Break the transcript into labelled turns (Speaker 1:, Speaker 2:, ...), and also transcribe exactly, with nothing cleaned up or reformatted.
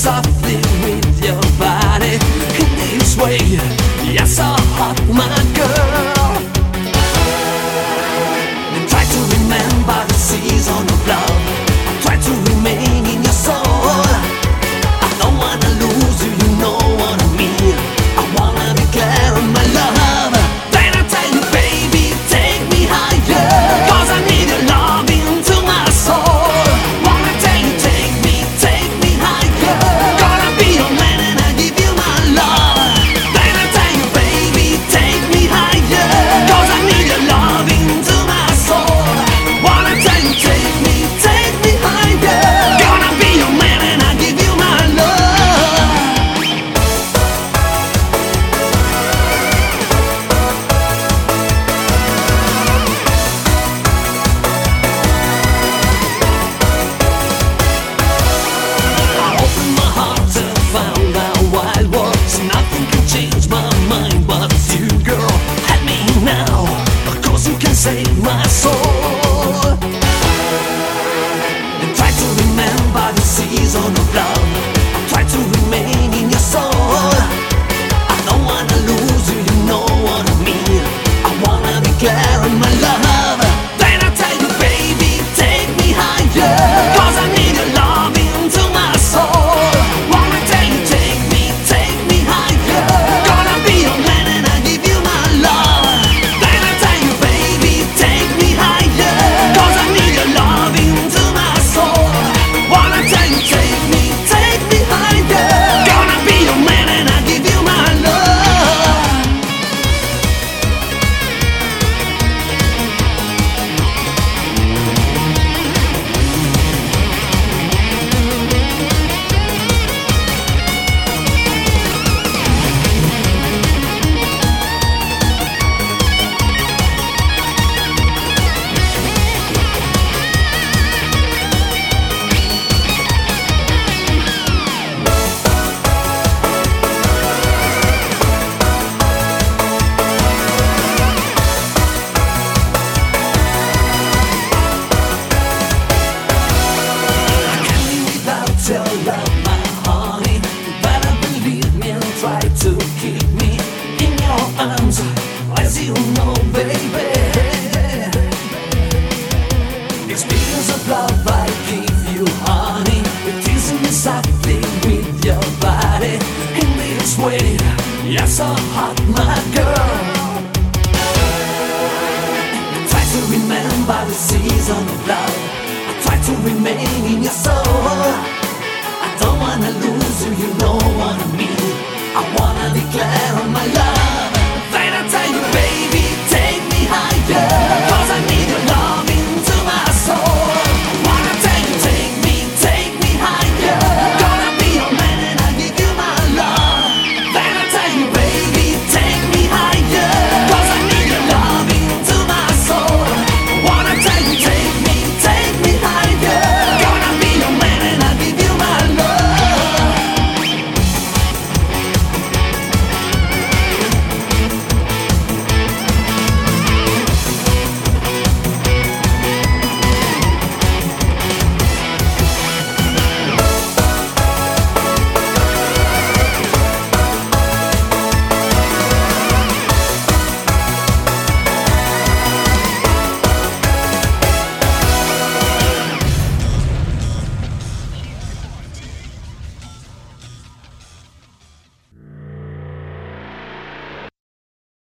Speaker 1: softly with your body in this way. You're so hot, my girl. And try to remember the season of love. Try to remain in your soul. I don't wanna lose you, you know what I mean. I wanna be clear on my love. Then I tell you, baby, take me higher, 'cause I need your love into my soul. Wanna tell you, take me, take me higher. Gonna be your man and I give you my love. Then I tell you, baby, take me higher, 'cause I need your love into my soul. Wanna tell you, take me, take me higher. Gonna be your man and I give you my love. I opened my heart and found out wild words. Nothing can change my mind but you, girl. Help me now, 'cause you can save my soul. And try to remember the season of love. Try to remain in your soul. I don't wanna lose you, you know what I mean. I wanna be clear on my love. Then I tell you, baby, take me higher, 'cause I need your love into my soul. Wanna tell you, take me, take me higher. Gonna be your man and I give you my love. Then I tell you, baby, take me higher, 'cause I need your love into my soul. Wanna tell you, take me, take me higher. Gonna be your man and I give you my love. Without your love, my honey, you better believe me and try to keep me in your arms, as you know, baby. Experience of love I give you, honey. It isn't me softly with your body in this way. You're so hot, my girl. Try to remember the season of love. Try to remain in your soul. I don't wanna lose you, you know what I mean.